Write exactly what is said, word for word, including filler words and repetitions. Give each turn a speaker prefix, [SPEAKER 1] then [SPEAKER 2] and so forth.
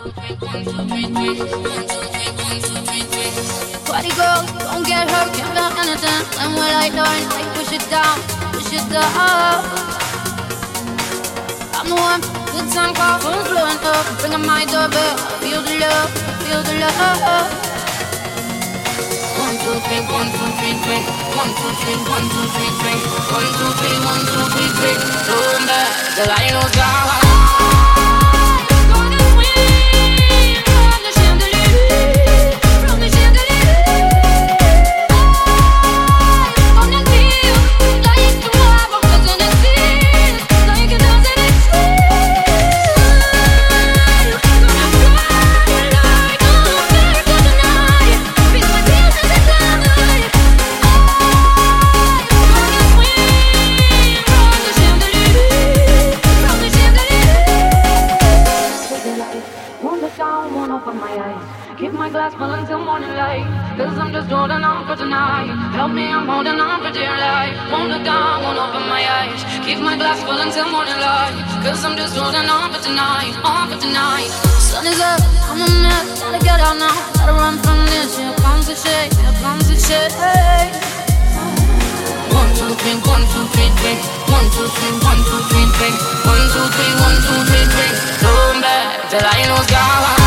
[SPEAKER 1] Party girls, don't get hurt, can't feel anything. When will I learn? I push it down, push it down. I'm the one, good time call, phone's blowing up. Bringing my doorbell, feel the love, feel the love. One, two, three, one, two, three, three. One, two, three, one, two, three, three. One, two, three, one, two, three, three. Turn back, the light goes down. Cause I'm just holding on for tonight. Help me, I'm holding on for dear life. Won't look down, won't open my eyes. Keep my glass full until morning light. Cause I'm just holding on for tonight, on for tonight. Sun is up, I'm a mess, gotta get out now. Gotta run from this, here comes the shade, here comes the shade. One, two, three, one, two, three, three. One, two, three, one, two, three, three. One, two, three, one, two, three, three. Turn back, the light goes down.